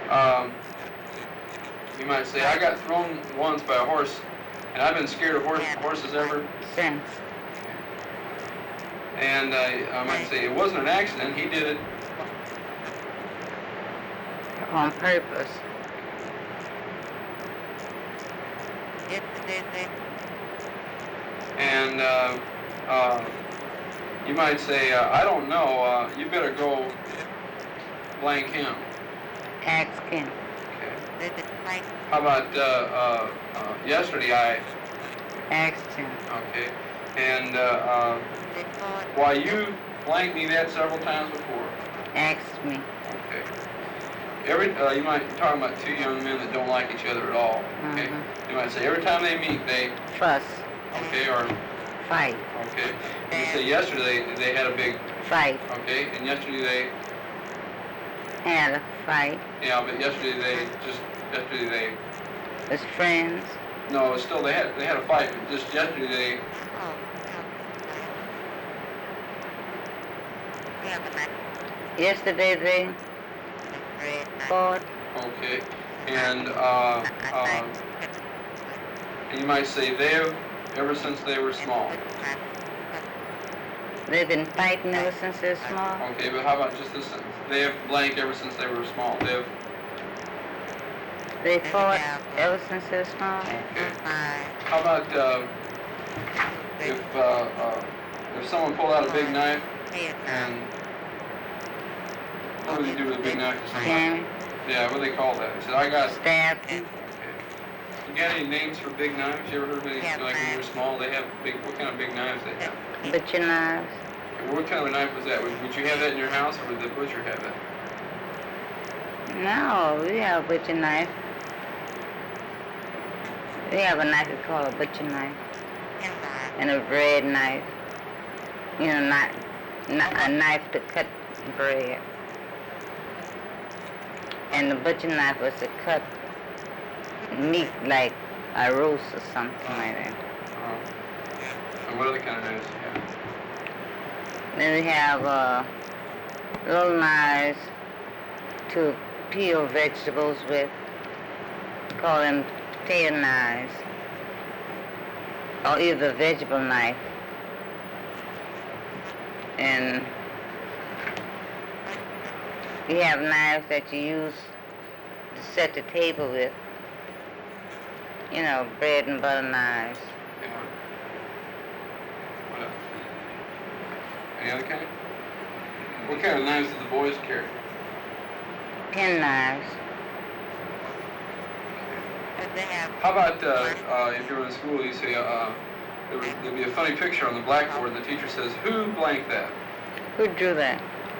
Um, you might say, I got thrown once by a horse, and I've been scared of horses ever. Since. And I might say, it wasn't an accident, he did it. On purpose. And you might say, I don't know, you better go blank him. Ask him. Okay. How about yesterday I... Asked him. Okay. And why you blanked me that several times before. Asked me. Okay. You might be talking about two young men that don't like each other at all. Okay. Mm-hmm. You might say every time they meet they... Fuss. Okay, or... Fight. Okay. You say yesterday they had a big... Fight. Okay, and yesterday they... Had a fight. Yeah, but yesterday they... As friends. No, still they had a fight, but just yesterday they... Yesterday they fought. Okay. And you might say they've, ever since they were small. They've been fighting ever since they're small. Okay, but how about just this sentence? They have blank ever since they were small. They fought ever since they're small. Okay. How about if someone pulled out a big knife and what do they do with a big knife to somebody? Yeah, what do they call that? He said, I got... Stabbed. Okay. You got any names for big knives? You ever heard of any, like when you were small, they have big, what kind of big knives they have? Butcher knives. What kind of a knife was that? Would you have that in your house, or would the butcher have that? No, we have a butcher knife. We have a knife we call a butcher knife. And a bread knife. You know, not a knife to cut bread. And the butcher knife was to cut meat like a roast or something like that. And what other kind of knives do you have? Then we have little knives to peel vegetables with. Call them potato knives. Or either vegetable knife. And you have knives that you use to set the table with. You know, bread and butter knives. Yeah. What else? Any other kind? What kind of knives do the boys carry? Pen knives. How about if you're in school, you say, there'll be a funny picture on the blackboard, and the teacher says, who blanked that? Who drew that?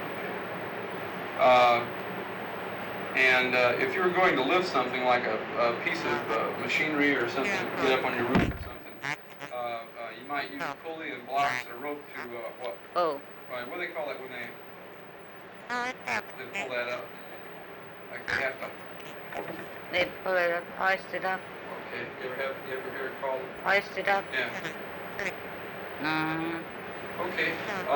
And if you were going to lift something like a piece of machinery or something, get up on your roof or something, you might use a pulley and blocks and a rope to what? Oh. What do they call it when they pull that up? Like they have to. They pull it up, hoist it up. Okay. You ever hear it called? Hoist it up. Yeah. Mm-hmm. Okay.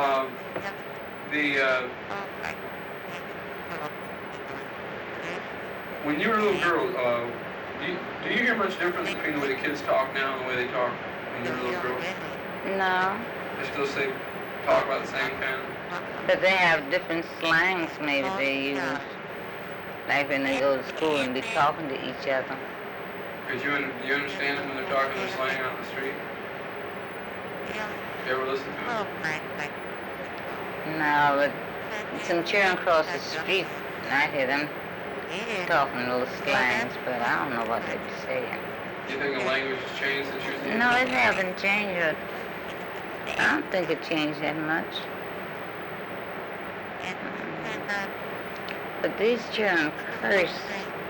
When you were a little girl, do you hear much difference between the way the kids talk now and the way they talk when you were a little girl? No. They still talk about the same kind? But they have different slangs maybe they use. Like when they go to school and be talking to each other. Do you understand them when they're talking their slang out in the street? You ever listen to them? No, but some children across the street, and I hear them talking little slangs, but I don't know what they're saying. Do you think the language has changed since you were... No, it hasn't changed. I don't think it changed that much. But these children curse